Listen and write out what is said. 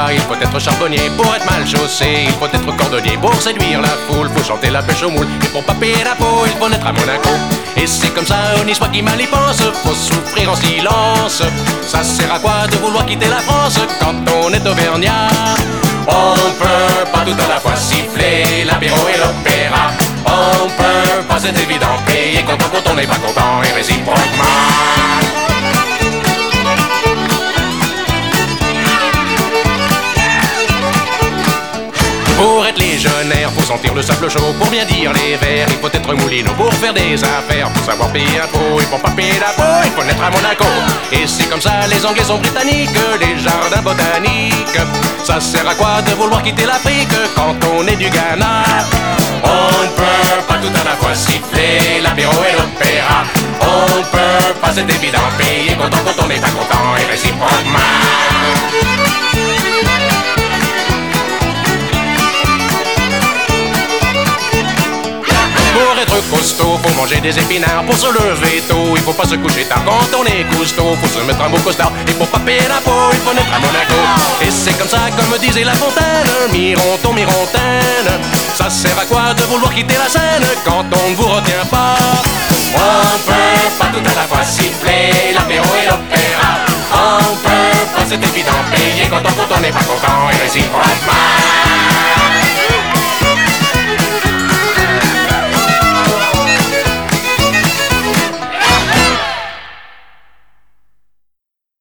il faut être charbonnier pour être mal chaussé, il faut être cordonnier pour séduire la foule, faut chanter la pêche au moule, et pour pas payer la peau, il faut naître à Monaco. Et c'est comme ça, on y soit qui mal y pense, faut souffrir en silence. Ça sert à quoi de vouloir quitter la France quand on est auvergnat? On peut pas tout à la fois siffler l'apéro et l'opéra. On peut pas, c'est évident, payer content quand on n'est pas content et réciproquement. Pour être légionnaire, faut sentir le sable chaud. Pour bien dire les vers, il faut être moulineau. Pour faire des affaires, faut savoir payer un pot. Et pour pas payer la peau, il faut naître à Monaco. Et c'est comme ça, les Anglais sont britanniques, les jardins botaniques. Ça sert à quoi de vouloir quitter l'Afrique quand on est du Ghana? On ne peut pas tout à la fois siffler l'apéro et l'opéra. On peut pas, c'est évident, payer content quand on n'est pas content et réciproquement. Pour être costaud, faut manger des épinards. Pour se lever tôt, il faut pas se coucher tard. Quand on est costaud, faut se mettre un beau costard. Et pour pas payer la peau, il faut naître à Monaco. Et c'est comme ça, comme disait La Fontaine, Mironton, Mirontaine. Ça sert à quoi de vouloir quitter la scène quand on ne vous retient pas? On peut pas tout à la fois siffler l'apéro et l'opéra. On peut pas, c'est évident, payer content quand on n'est pas content et réciproquement.